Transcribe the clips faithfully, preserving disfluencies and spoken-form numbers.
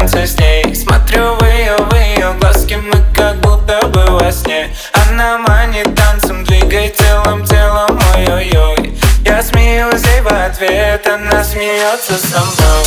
танцы с ней. Смотрю в ее, в ее глазки, мы как будто бы во сне. Она манит танцем, двигай целым телом, ой-ой-ой. Я смеюсь ей в ответ, она смеется со мной.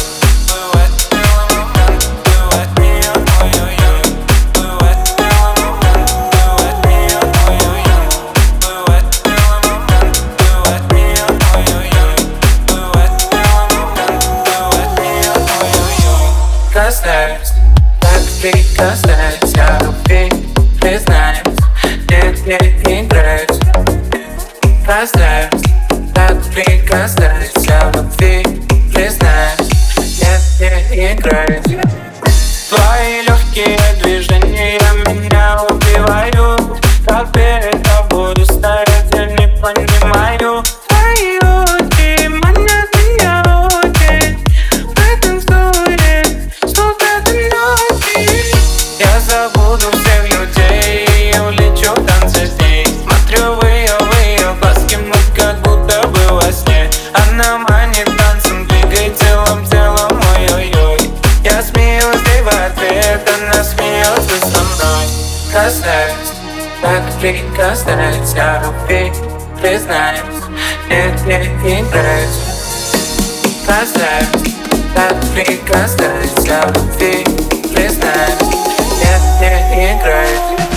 Касаюсь, так прикасаюсь, я любви признаюсь, нет, не играюсь. Касаюсь, так прикасаюсь, я любви признаюсь, нет, не играюсь. Твои легкие движения меня убивают, как перед тобой стоять я не понимаю. Твои очи манят меня очень, потанцуем сколько до ночи. Я забуду всех людей и улечу в танцы с ней. Смотрю в ее, в ее глазки, мы как будто бы во сне. Она манит танцем, двигай телом, телом, ой-ой-ой. Я смеюсь ей в ответ, она смеется со мной. Касаюсь, так прикасаюсь, я любви признаюсь, нет, не играюсь. Касаюсь, так прикасаюсь, я любви признаюсь, нет, не играюсь.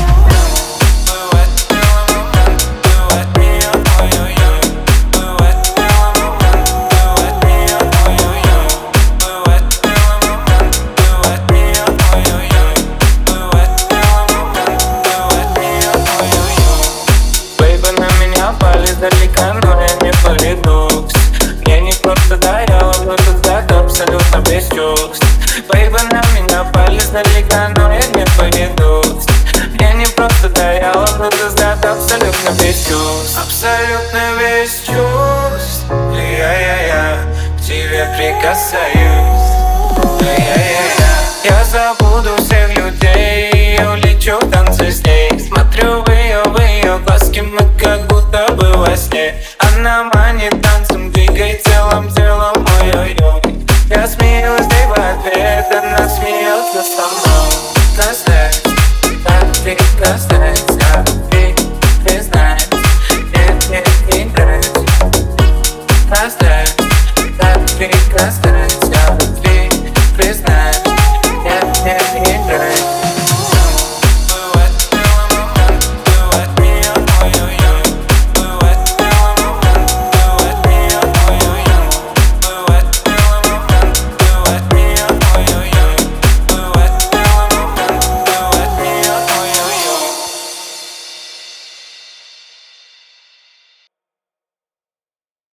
Далека, но я не поведусь. Мне не просто даяла, но тут взгляд абсолютно без чувств. Бейба, на меня пали далека, но я не поведусь. Мне не просто даяла, но тут взгляд абсолютно без чувств. Абсолютно без чувств. Я-я-я, к тебе прикасаюсь. Я-я-я, я забуду всех людей и улечу в танцы с ней. Смотрю в ее, в ее глазки, мы как будто бы во сне. Она манит танцем, двигай телом, телом, ой-ой-ой. Я смеюсь ей в ответ, она смеется со мной. Касаюсь, так прикасаюсь.